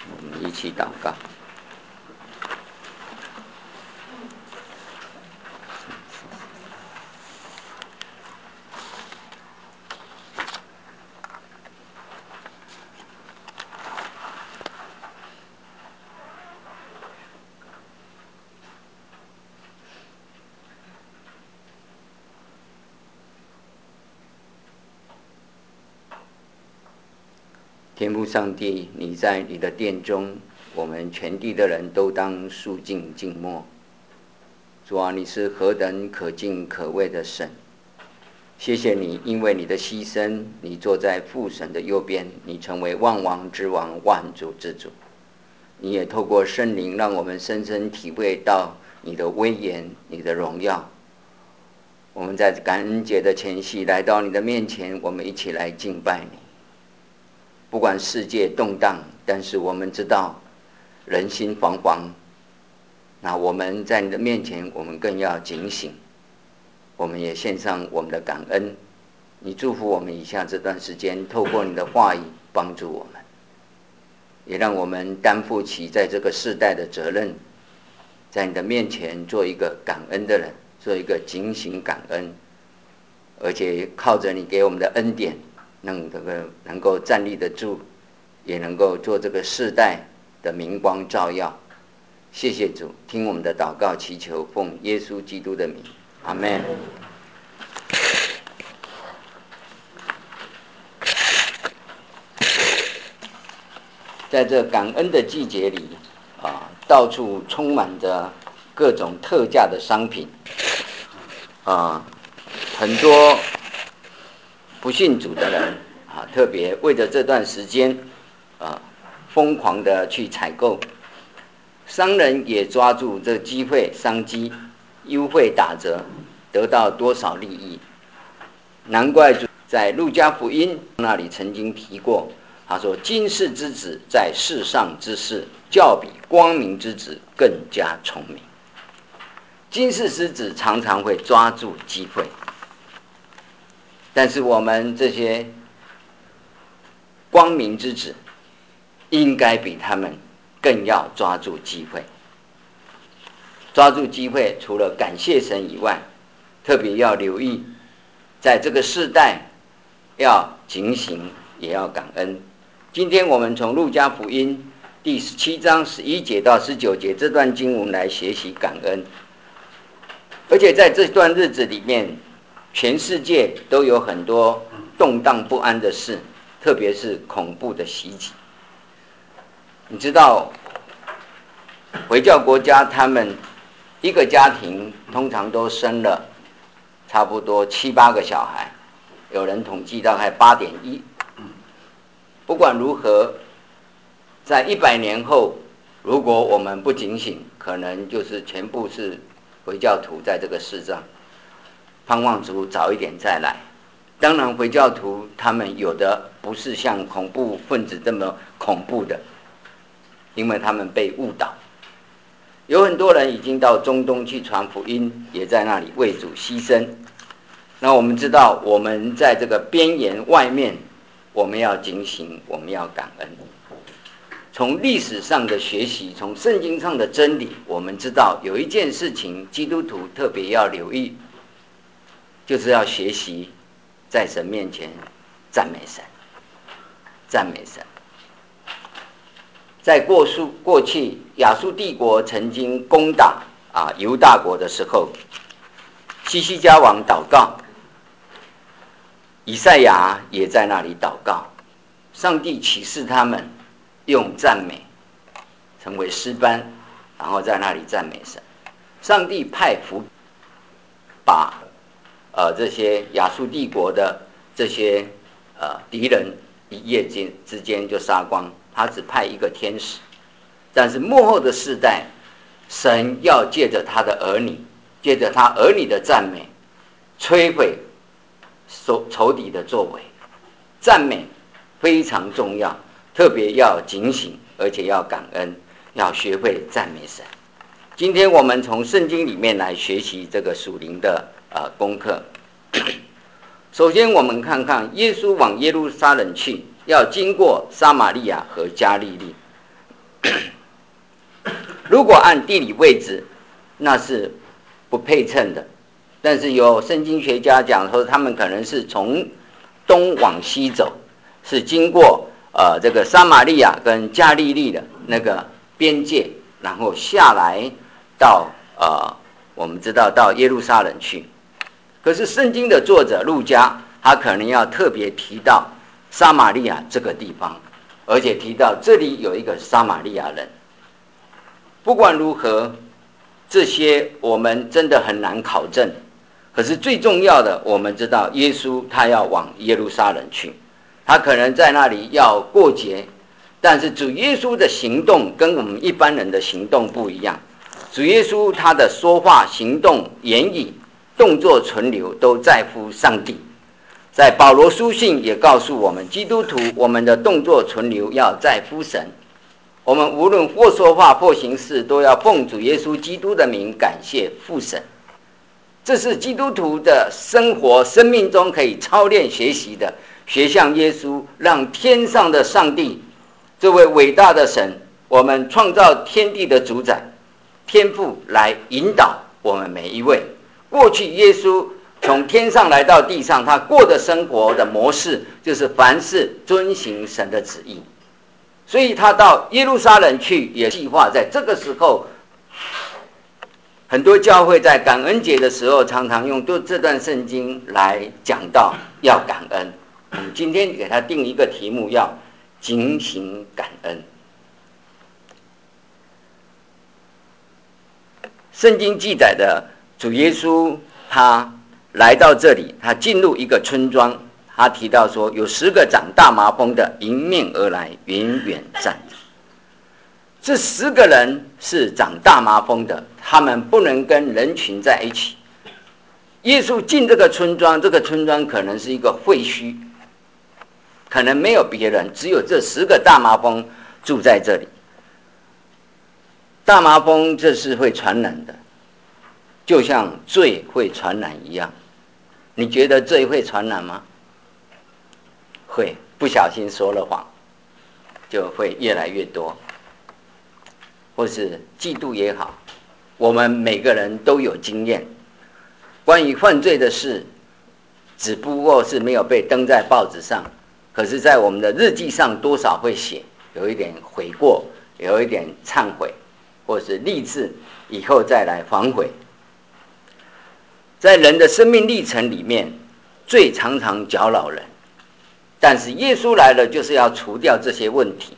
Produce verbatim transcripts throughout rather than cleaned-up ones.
我们一起祷告。天父上帝，你在你的殿中，我们全地的人都当肃静静默。主啊，你是何等可敬可畏的神！谢谢你，因为你的牺牲，你坐在父神的右边，你成为万王之王，万主之主。你也透过圣灵，让我们深深体会到你的威严，你的荣耀。我们在感恩节的前夕来到你的面前，我们一起来敬拜你。不管世界动荡，但是我们知道人心惶惶，那我们在你的面前，我们更要警醒。我们也献上我们的感恩，你祝福我们以下这段时间，透过你的话语帮助我们，也让我们担负起在这个世代的责任，在你的面前做一个感恩的人，做一个警醒感恩，而且靠着你给我们的恩典，能这个能够站立得住，也能够做这个世代的明光照耀。谢谢主，听我们的祷告祈求，奉耶稣基督的名，阿们。在这感恩的季节里啊，到处充满着各种特价的商品啊，很多不信主的人啊，特别为了这段时间啊，疯狂的去采购。商人也抓住这机会商机，优惠打折，得到多少利益？难怪主在路加福音那里曾经提过，他说：“今世之子在世上之事，较比光明之子更加聪明。”今世之子常常会抓住机会，但是我们这些光明之子，应该比他们更要抓住机会。抓住机会，除了感谢神以外，特别要留意，在这个世代要警醒，也要感恩。今天我们从路加福音第十七章十一节到十九节这段经文来学习感恩。而且在这段日子里面，全世界都有很多动荡不安的事，特别是恐怖的袭击。你知道回教国家他们一个家庭通常都生了差不多七八个小孩，有人统计大概八点一。不管如何，在一百年后，如果我们不警醒，可能就是全部是回教徒在这个世上。盼望主早一点再来。当然，回教徒他们有的不是像恐怖分子这么恐怖的，因为他们被误导。有很多人已经到中东去传福音，也在那里为主牺牲。那我们知道，我们在这个边缘外面，我们要警醒，我们要感恩。从历史上的学习，从圣经上的真理，我们知道有一件事情，基督徒特别要留意，就是要学习在神面前赞美神，赞美神。在过述过去亚述帝国曾经攻打啊犹大国的时候，西西家王祷告，以赛亚也在那里祷告，上帝启示他们用赞美成为诗班，然后在那里赞美神。上帝派符把呃这些亚述帝国的这些呃敌人一夜间之间就杀光，他只派一个天使。但是末后的世代，神要借着他的儿女，借着他儿女的赞美，摧毁仇敌的作为。赞美非常重要，特别要警醒，而且要感恩，要学会赞美神。今天我们从圣经里面来学习这个属灵的呃功课。首先我们看看耶稣往耶路撒冷去，要经过撒玛利亚和加利利。 如果按地理位置，那是不配称的。但是有圣经学家讲说，他们可能是从东往西走，是经过呃这个撒玛利亚跟加利利的那个边界，然后下来到呃我们知道到耶路撒冷去。可是圣经的作者路加，他可能要特别提到撒玛利亚这个地方，而且提到这里有一个撒玛利亚人。不管如何，这些我们真的很难考证。可是最重要的，我们知道耶稣他要往耶路撒冷去，他可能在那里要过节，但是主耶稣的行动跟我们一般人的行动不一样。主耶稣他的说话、行动、言语、动作、存留都在乎上帝。在保罗书信也告诉我们，基督徒我们的动作存留要在乎神。我们无论或说话或行事，都要奉主耶稣基督的名感谢父神。这是基督徒的生活生命中可以操练学习的，学像耶稣，让天上的上帝这位伟大的神，我们创造天地的主宰天父来引导我们每一位。过去耶稣从天上来到地上，他过的生活的模式就是凡事遵行神的旨意，所以他到耶路撒冷去，也计划在这个时候。很多教会在感恩节的时候，常常用这段圣经来讲到要感恩。嗯，今天给他定一个题目，要警醒感恩。圣经记载的主耶稣，他来到这里，他进入一个村庄，他提到说，有十个长大麻风的迎面而来，远远站着。这十个人是长大麻风的，他们不能跟人群在一起。耶稣进这个村庄，这个村庄可能是一个废墟，可能没有别人，只有这十个大麻风住在这里。大麻风这是会传染的，就像罪会传染一样。你觉得罪会传染吗？会，不小心说了谎，就会越来越多。或是嫉妒也好，我们每个人都有经验。关于犯罪的事，只不过是没有被登在报纸上，可是在我们的日记上多少会写，有一点悔过，有一点忏悔，或是立志以后再来反悔。在人的生命历程里面，罪常常搅扰人，但是耶稣来了，就是要除掉这些问题。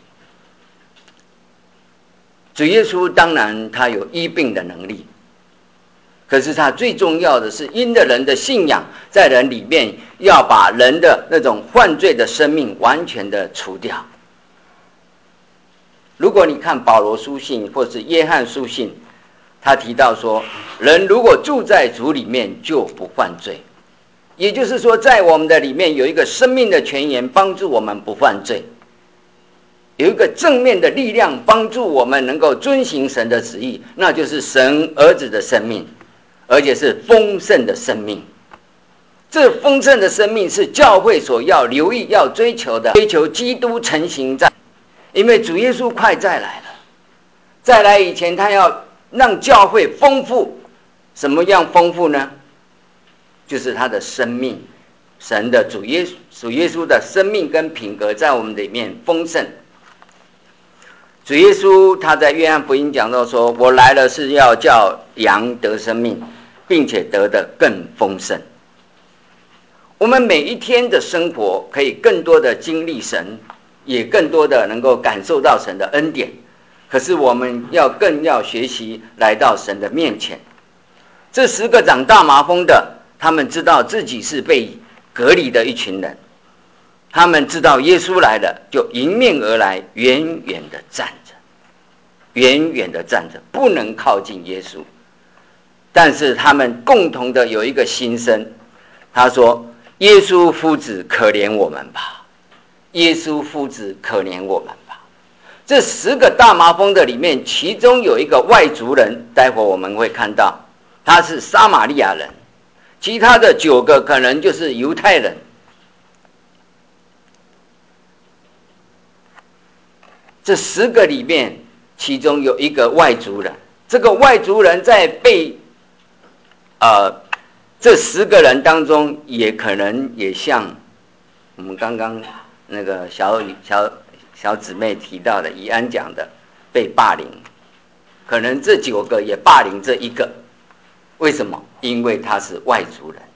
主耶稣当然他有医病的能力，可是他最重要的是因着人的信仰，在人里面要把人的那种犯罪的生命完全的除掉。如果你看保罗书信或是约翰书信，他提到说，人如果住在主里面就不犯罪，也就是说在我们的里面有一个生命的泉源，帮助我们不犯罪，有一个正面的力量帮助我们能够遵行神的旨意，那就是神儿子的生命，而且是丰盛的生命。这丰盛的生命是教会所要留意要追求的，追求基督成形在，因为主耶稣快再来了，再来以前他要让教会丰富。什么样丰富呢？就是他的生命，神的主耶稣主耶稣的生命跟品格在我们里面丰盛。主耶稣他在约翰福音讲到说，我来了是要叫羊得生命，并且得的更丰盛。我们每一天的生活可以更多的经历神，也更多的能够感受到神的恩典，可是我们要更要学习来到神的面前。这十个长大麻风的，他们知道自己是被隔离的一群人，他们知道耶稣来了，就迎面而来，远远的站着，远远的站着，不能靠近耶稣。但是他们共同的有一个心声，他说，耶稣夫子可怜我们吧，耶稣夫子可怜我们吧。这十个大麻风的里面，其中有一个外族人，待会我们会看到他是撒玛利亚人，其他的九个可能就是犹太人。这十个里面其中有一个外族人，这个外族人在被呃这十个人当中，也可能也像我们刚刚那个小小小姊妹提到的，怡安讲的被霸凌，可能这九个也霸凌这一个，为什么？因为他是外族人，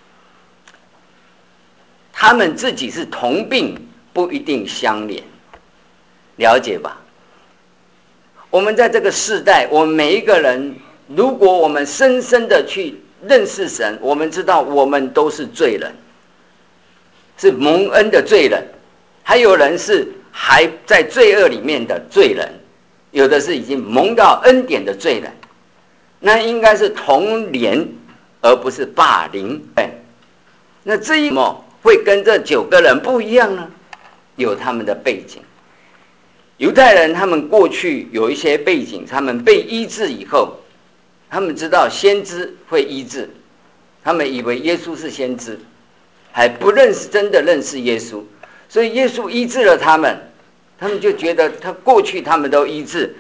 他们自己是同病，不一定相连，了解吧？我们在这个世代，我们每一个人，如果我们深深的去认识神，我们知道我们都是罪人，是蒙恩的罪人，还有人是还在罪恶里面的罪人，有的是已经蒙到恩典的罪人，那应该是同怜，而不是霸凌。那这一幕会跟这九个人不一样呢？有他们的背景。犹太人他们过去有一些背景，他们被医治以后，他们知道先知会医治，他们以为耶稣是先知，还不认识真的认识耶稣，所以耶稣医治了他们，他们就觉得他过去他们都医治，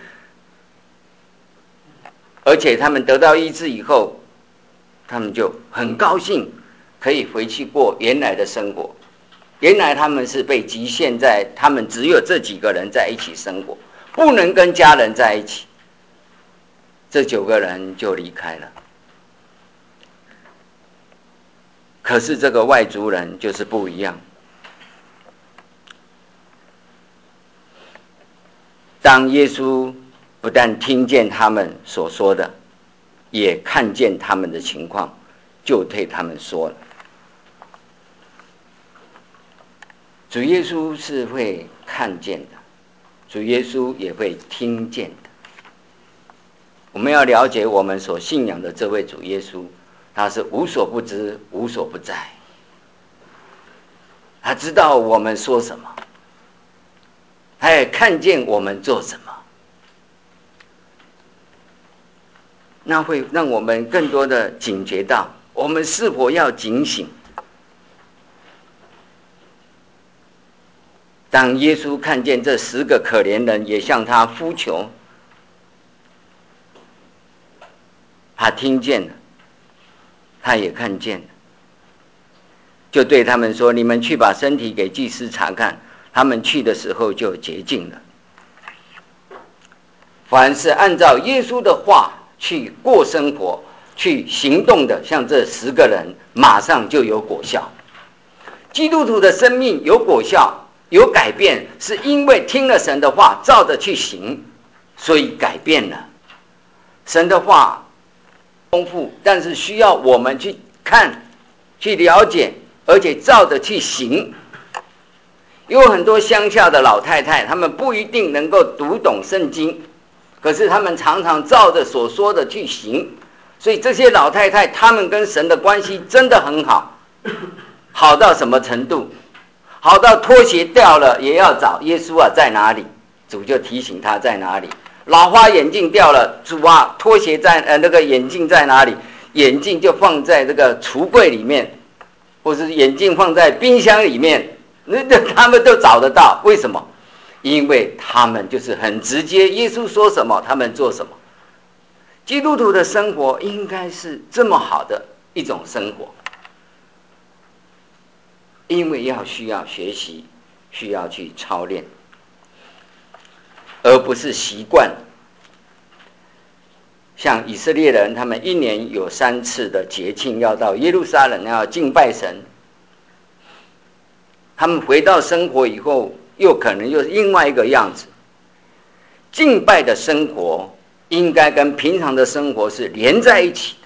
而且他们得到医治以后，他们就很高兴可以回去过原来的生活。原来他们是被局限在他们只有这几个人在一起生活，不能跟家人在一起，这九个人就离开了。可是这个外族人就是不一样，当耶稣不但听见他们所说的，也看见他们的情况，就对他们说了。主耶稣是会看见的，主耶稣也会听见的。我们要了解我们所信仰的这位主耶稣，他是无所不知、无所不在，他知道我们说什么，他也看见我们做什么，那会让我们更多的警觉到，我们是否要警醒。当耶稣看见这十个可怜人也向他呼求，他听见了，他也看见了，就对他们说：你们去把身体给祭司查看。他们去的时候就洁净了。凡是按照耶稣的话去过生活、去行动的，像这十个人，马上就有果效。基督徒的生命有果效、有改变，是因为听了神的话，照着去行，所以改变了。神的话丰富，但是需要我们去看、去了解，而且照着去行。有很多乡下的老太太，她们不一定能够读懂圣经，可是她们常常照着所说的去行，所以这些老太太她们跟神的关系真的很好。好到什么程度？好到拖鞋掉了也要找耶稣啊，在哪里？主就提醒他在哪里。老花眼镜掉了，主啊，拖鞋在呃那个眼镜在哪里？眼镜就放在这个橱柜里面，或是眼镜放在冰箱里面，那他们都找得到。为什么？因为他们就是很直接，耶稣说什么，他们做什么。基督徒的生活应该是这么好的一种生活。因为要需要学习，需要去操练，而不是习惯。像以色列人，他们一年有三次的节庆要到耶路撒冷要敬拜神，他们回到生活以后，又可能又是另外一个样子。敬拜的生活应该跟平常的生活是连在一起的。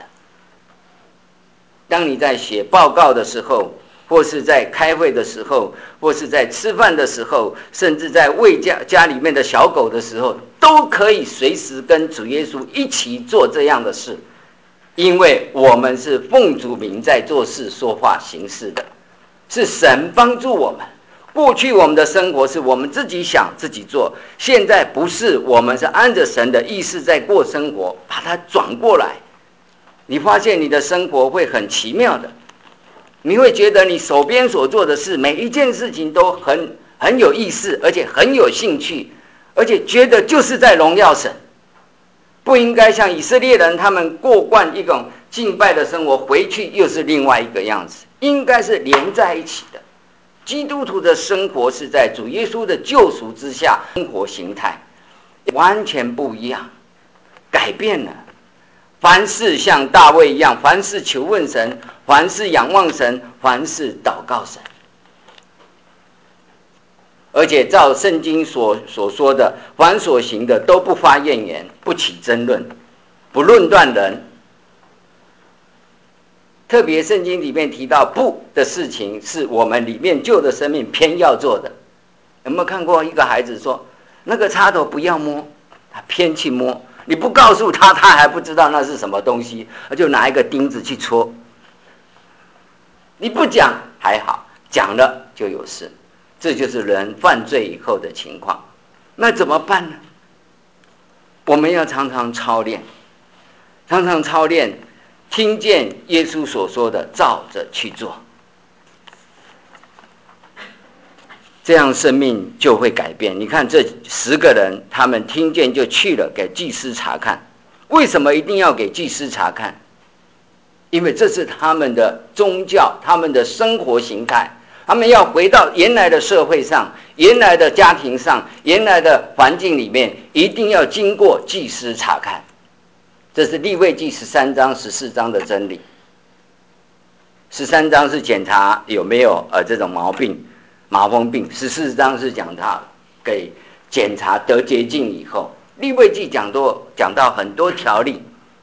当你在写报告的时候，或是在开会的时候，或是在吃饭的时候，甚至在喂家家里面的小狗的时候，都可以随时跟主耶稣一起做这样的事，因为我们是奉主名在做事、说话、行事的，是神帮助我们。过去我们的生活是我们自己想自己做，现在不是，我们是按着神的意思在过生活，把它转过来。你发现你的生活会很奇妙的。你会觉得你手边所做的事，每一件事情都很很有意思，而且很有兴趣， 而且觉得就是在荣耀神，不应该像以色列人他们过惯一种敬拜的生活，回去又是另外一个样子，应该是连在一起的。基督徒的生活是在主耶稣的救赎之下，生活形态完全不一样，改变了。凡事像大卫一样，凡事求问神，凡事仰望神，凡事祷告神。而且照圣经所所说的，凡所行的都不发怨言，不起争论，不论断人。特别圣经里面提到不的事情，是我们里面旧的生命偏要做的。有没有看过一个孩子说那个插头不要摸，他偏去摸，你不告诉他，他还不知道那是什么东西，他就拿一个钉子去戳。你不讲还好，讲了就有事。这就是人犯罪以后的情况。那怎么办呢？我们要常常操练，常常操练，听见耶稣所说的，照着去做，这样生命就会改变。你看这十个人，他们听见就去了，给祭司查看。为什么一定要给祭司查看？因为这是他们的宗教，他们的生活形态，他们要回到原来的社会上，原来的家庭上，原来的环境里面，一定要经过祭司查看。这是利未记十三章、十四章的真理。十三章是检查有没有呃这种毛病、麻风病；十四章是讲他给检查得洁净以后。利未记讲多讲到很多条例，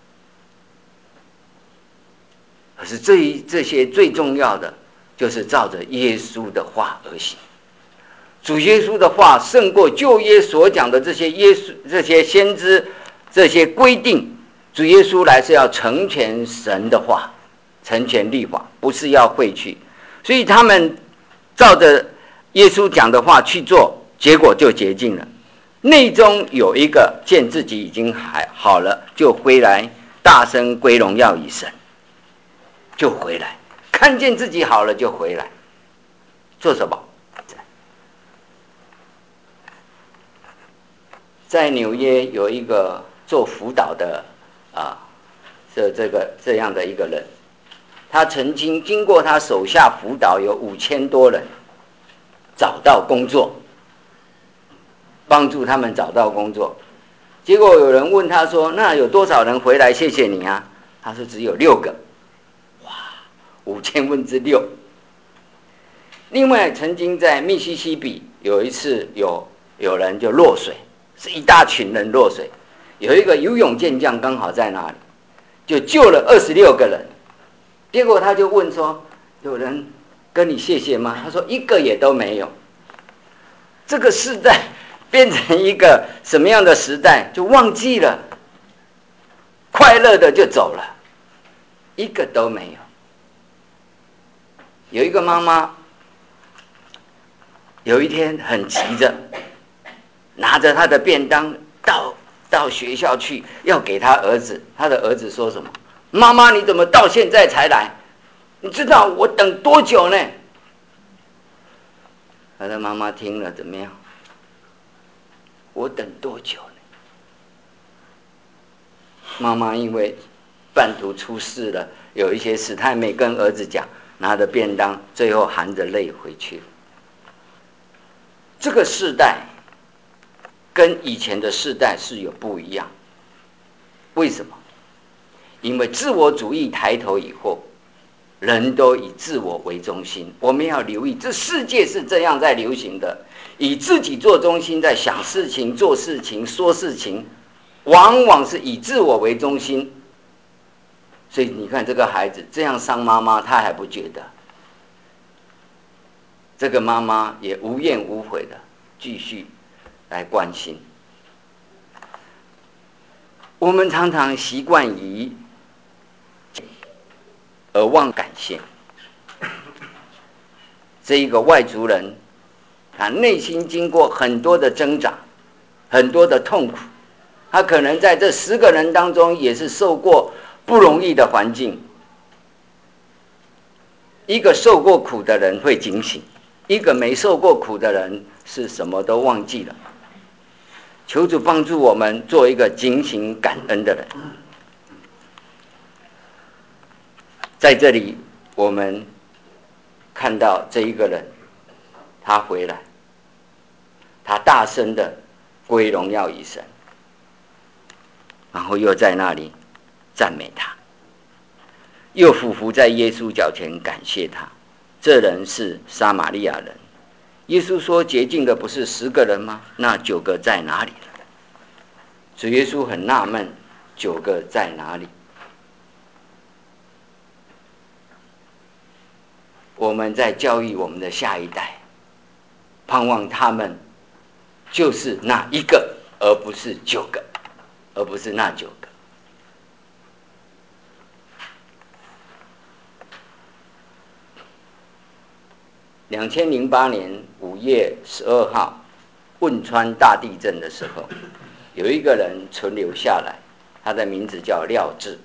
可是这一这些最重要的，就是照着耶稣的话而行。主耶稣的话胜过旧约所讲的这些耶稣、这些先知、这些规定。主耶稣来是要成全神的话，成全律法，不是要废去。所以他们照着耶稣讲的话去做，结果就洁净了。内中有一个见自己已经还好了，就回来大声归荣耀与神，就回来，看见自己好了就回来，做什么？在纽约有一个做辅导的啊，这这个这样的一个人，他曾经经过他手下辅导有五千多人找到工作，帮助他们找到工作。结果有人问他说：“那有多少人回来谢谢你啊？”他说：“只有六个。”哇，五千分之六。另外，曾经在密西西比有一次有有人就落水，是一大群人落水，有一个游泳健将刚好在那里，就救了二十六个人。结果他就问说：“有人跟你谢谢吗？”他说：“一个也都没有。”这个时代变成一个什么样的时代？就忘记了，快乐的就走了，一个都没有。有一个妈妈，有一天很急着，拿着她的便当到到学校去，要给她儿子。她的儿子说什么？妈妈，你怎么到现在才来？你知道我等多久呢？他的妈妈听了怎么样？我等多久呢？妈妈因为半途出事了，有一些事，她也没跟儿子讲，拿着便当，最后含着泪回去。这个世代跟以前的世代是有不一样。为什么？因为自我主义抬头以后，人都以自我为中心。我们要留意，这世界是这样在流行的，以自己做中心，在想事情、做事情、说事情，往往是以自我为中心。所以你看这个孩子这样伤妈妈，他还不觉得，这个妈妈也无怨无悔的继续来关心。我们常常习惯于而忘感谢。这一个外族人，他内心经过很多的挣扎，很多的痛苦，他可能在这十个人当中也是受过不容易的环境。一个受过苦的人会警醒，一个没受过苦的人是什么都忘记了。 求主帮助我们做一个警醒感恩的人。在这里我们看到这一个人，他回来，他大声的归荣耀于神，然后又在那里赞美他，又俯伏在耶稣脚前感谢他。这人是撒玛利亚人。耶稣说洁净的不是十个人吗？那九个在哪里了？主耶稣很纳闷，九个在哪里？我们在教育我们的下一代，盼望他们就是那一个，而不是九个，而不是那九个。两千零八年五月十二号，汶川大地震的时候，有一个人存留下来，他的名字叫廖志。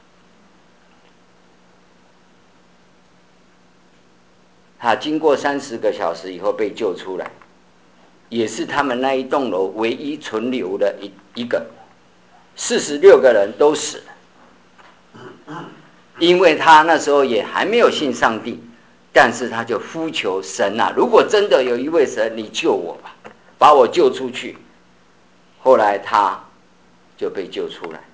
他经过三十个小时以后被救出来，也是他们那一栋楼唯一存留的一一个。四十六个人都死了，因为他那时候也还没有信上帝，但是他就呼求神啊，如果真的有一位神，你救我吧，把我救出去。后来他就被救出来，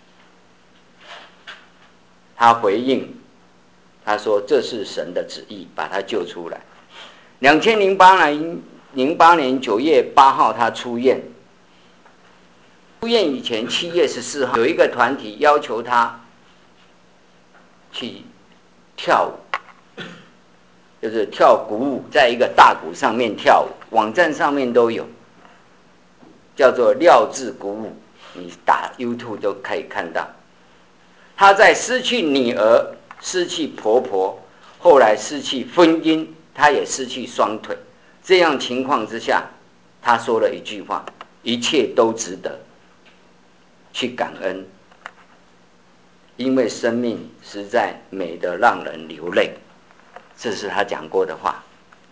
他回应，他说这是神的旨意，把他救出来。两千零八年零八年九月八号，他出院。出院以前，七月十四号，有一个团体要求他去跳舞，就是跳鼓舞，在一个大鼓上面跳舞，网站上面都有，叫做廖志鼓舞，你打 YouTube 都可以看到。他在失去女儿、失去婆婆，后来失去婚姻，他也失去双腿，这样情况之下，他说了一句话：一切都值得，去感恩，因为生命实在美得让人流泪。这是他讲过的话。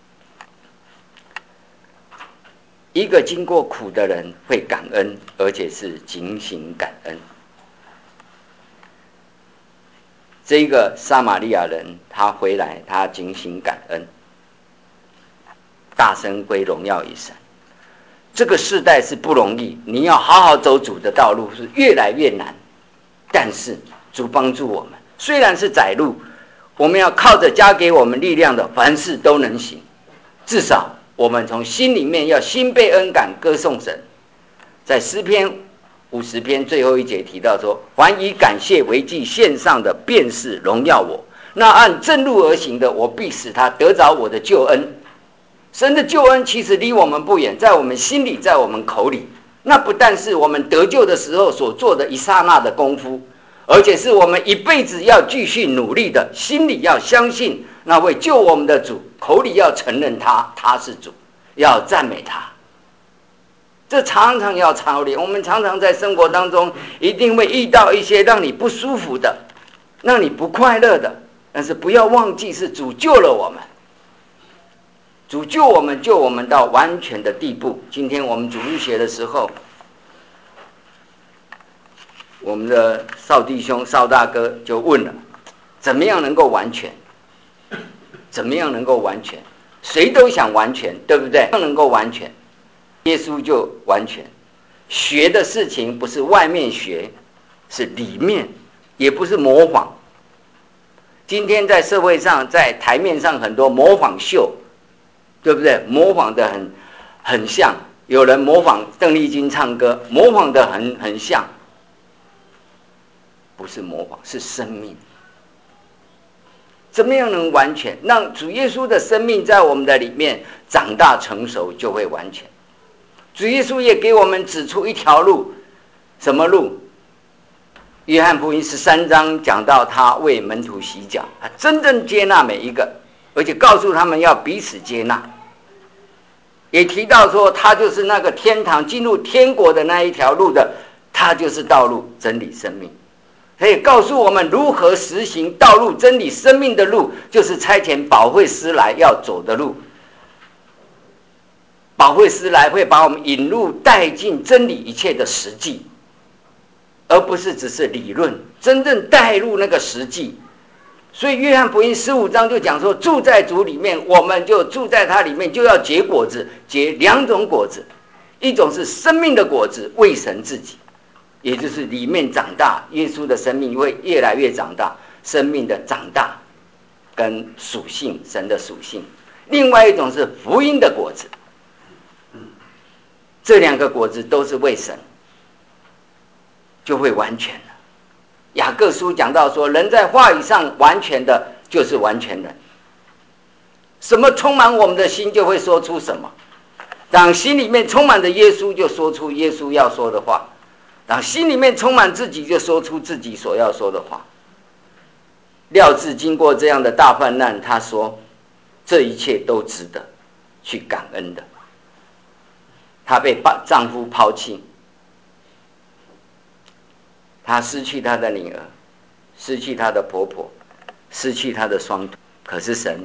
一个经过苦的人会感恩，而且是警醒感恩。这个撒玛利亚人他回来，他警醒感恩，大声归荣耀于神。这个世代是不容易，你要好好走主的道路是越来越难，但是主帮助我们，虽然是窄路，我们要靠着加给我们力量的，凡事都能行。至少我们从心里面要心被恩感，歌颂神。在诗篇五十篇最后一节提到说，凡以感谢为祭献上的，便是荣耀我。那按正路而行的，我必使他得着我的救恩。神的救恩其实离我们不远，在我们心里，在我们口里。那不但是我们得救的时候所做的一刹那的功夫，而且是我们一辈子要继续努力的，心里要相信那位救我们的主，口里要承认他，他是主，要赞美他。这常常要操练。我们常常在生活当中一定会遇到一些让你不舒服的，让你不快乐的，但是不要忘记是主救了我们，主救我们，救我们到完全的地步。今天我们主日学的时候，我们的邵弟兄邵大哥就问了，怎么样能够完全？怎么样能够完全？谁都想完全，对不对？不能够完全，耶稣就完全。学的事情不是外面学，是里面，也不是模仿。今天在社会上，在台面上很多模仿秀，对不对？模仿的很很像，有人模仿邓丽君唱歌，模仿的很很像，不是模仿，是生命。怎么样能完全？让主耶稣的生命在我们的里面长大成熟，就会完全。主耶稣也给我们指出一条路，什么路？约翰福音十三章讲到他为门徒洗脚，他真正接纳每一个，而且告诉他们要彼此接纳。也提到说，他就是那个天堂进入天国的那一条路的，他就是道路、真理、生命。他也告诉我们如何实行道路、真理、生命的路，就是差遣保惠师来要走的路。 保惠师来会把我们引入带进真理一切的实际，而不是只是理论，真正带入那个实际。所以约翰福音十五章就讲说，住在主里面，我们就住在他里面，就要结果子，结两种果子，一种是生命的果子，为神自己，也就是里面长大，耶稣的生命会越来越长大，生命的长大跟属性，神的属性。另外一种是福音的果子，这两个果子都是为神，就会完全了。雅各书讲到说，人在话语上完全的，就是完全人。什么充满我们的心，就会说出什么。当心里面充满着耶稣，就说出耶稣要说的话；当心里面充满自己，就说出自己所要说的话。廖智经过这样的大患难，他说，这一切都值得去感恩的。她被丈夫抛弃，她失去她的女儿，失去她的婆婆，失去她的双腿，可是神，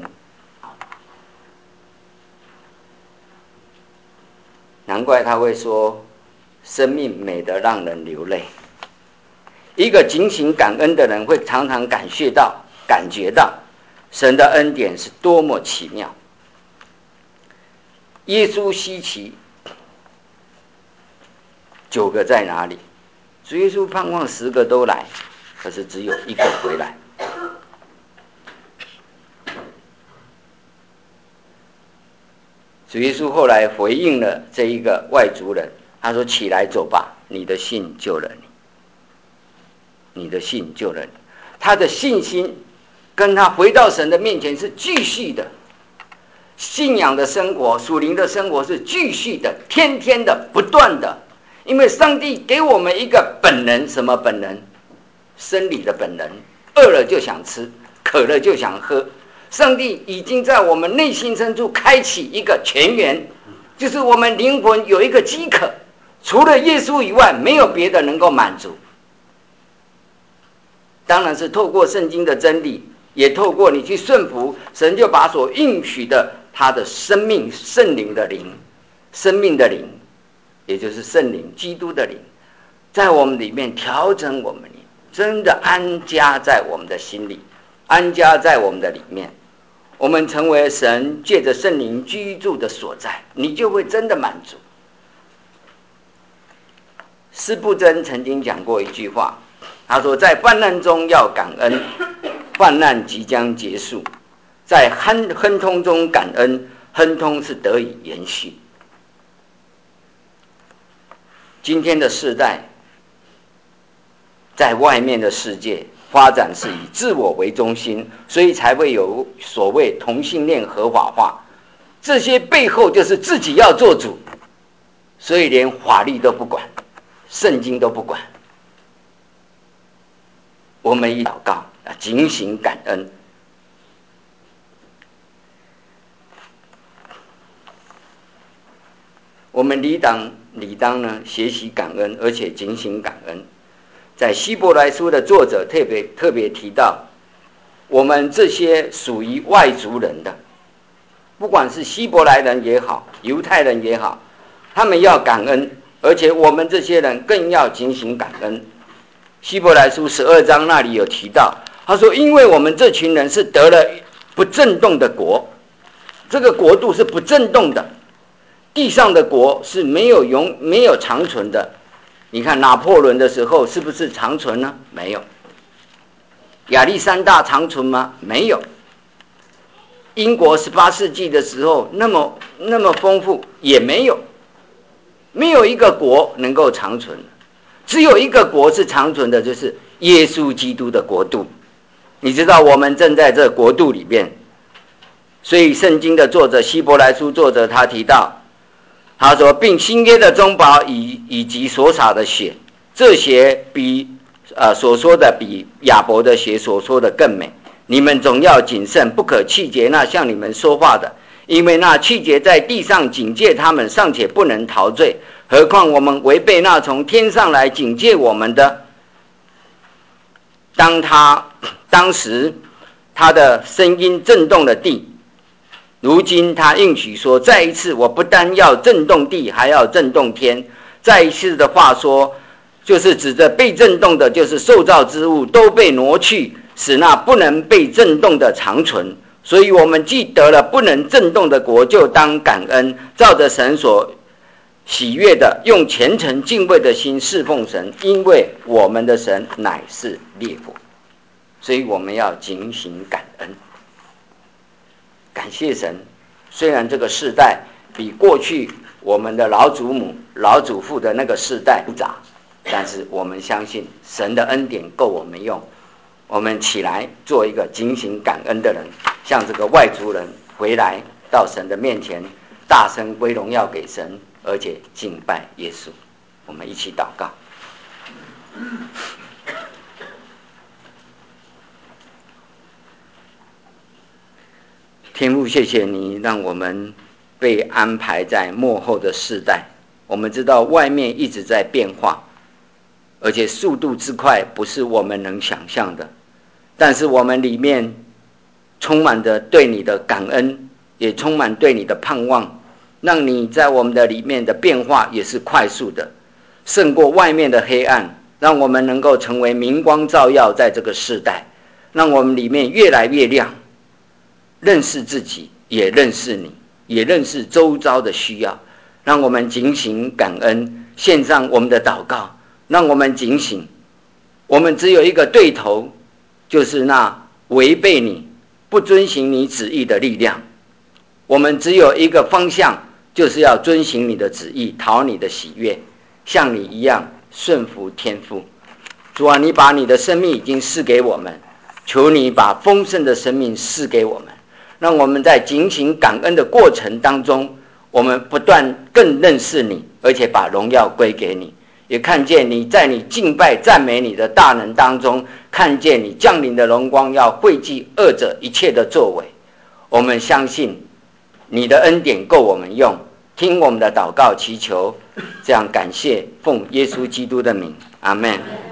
难怪他会说，生命美得让人流泪。一个警醒感恩的人，会常常感觉到、感觉到神的恩典是多么奇妙。耶稣稀奇，九个在哪里？主耶稣盼望十个都来，可是只有一个回来。主耶稣后来回应了这一个外族人，他说：“起来走吧，你的信救了你，你的信救了你。”他的信心跟他回到神的面前是继续的，信仰的生活、属灵的生活是继续的，天天的、不断的。因为上帝给我们一个本能，什么本能？生理的本能，饿了就想吃，渴了就想喝。上帝已经在我们内心深处开启一个泉源，就是我们灵魂有一个饥渴，除了耶稣以外，没有别的能够满足。当然是透过圣经的真理，也透过你去顺服，神就把所应许的他的生命、圣灵的灵、生命的灵，也就是圣灵、基督的灵，在我们里面调整我们，真的安家在我们的心里，安家在我们的里面。我们成为神借着圣灵居住的所在，你就会真的满足。司布真曾经讲过一句话，他说：“在患难中要感恩，患难即将结束；在亨亨通中感恩，亨通是得以延续。”今天的世代，在外面的世界发展是以自我为中心，所以才会有所谓同性恋合法化。这些背后就是自己要做主，所以连法律都不管，圣经都不管。我们一祷告，警醒感恩。我们理当理当呢学习感恩，而且警醒感恩。在希伯来书的作者特别特别提到，我们这些属于外族人的，不管是希伯来人也好，犹太人也好，他们要感恩，而且我们这些人更要警醒感恩。希伯来书十二章那里有提到，他说：“因为我们这群人是得了不震动的国，这个国度是不震动的，地上的国是没有永没有长存的。”你看拿破仑的时候是不是长存呢？没有。亚历山大长存吗？没有。英国十八世纪的时候那么那么丰富也没有。没有一个国能够长存，只有一个国是长存的，就是耶稣基督的国度。你知道我们正在这国度里面，所以圣经的作者希伯来书作者他提到，他说，并新约的中保以以及所洒的血，这血比呃所说的比亚伯的血所说的更美。你们总要谨慎，不可气节那向你们说话的，因为那气节在地上警戒他们，尚且不能逃罪，何况我们违背那从天上来警戒我们的。当他当时他的声音震动了地， 如今他应许说，再一次我不单要震动地，还要震动天。再一次的话说，就是指着被震动的，就是受造之物都被挪去，使那不能被震动的长存。所以我们既得了不能震动的国，就当感恩，照着神所喜悦的，用虔诚敬畏的心侍奉神，因为我们的神乃是烈火。所以我们要警醒感恩，感谢神。虽然这个世代比过去我们的老祖母、老祖父的那个世代复杂，但是我们相信神的恩典够我们用。我们起来做一个警醒感恩的人，像这个外族人回来到神的面前，大声归荣耀给神，而且敬拜耶稣。我们一起祷告。天父，谢谢你让我们被安排在末后的世代。我们知道外面一直在变化，而且速度之快不是我们能想象的，但是我们里面充满着对你的感恩，也充满对你的盼望，让你在我们的里面的变化也是快速的，胜过外面的黑暗，让我们能够成为明光照耀在这个世代，让我们里面越来越亮，认识自己，也认识你，也认识周遭的需要。让我们警醒感恩，献上我们的祷告，让我们警醒，我们只有一个对头，就是那违背你、不遵行你旨意的力量。我们只有一个方向，就是要遵行你的旨意，讨你的喜悦，像你一样顺服天父。主啊，你把你的生命已经赐给我们，求你把丰盛的生命赐给我们，让我们在警醒感恩的过程当中，我们不断更认识你，而且把荣耀归给你，也看见你在你敬拜赞美你的大能当中，看见你降临的荣光要汇集恶者一切的作为。我们相信你的恩典够我们用，听我们的祷告祈求，这样感谢，奉耶稣基督的名，阿们。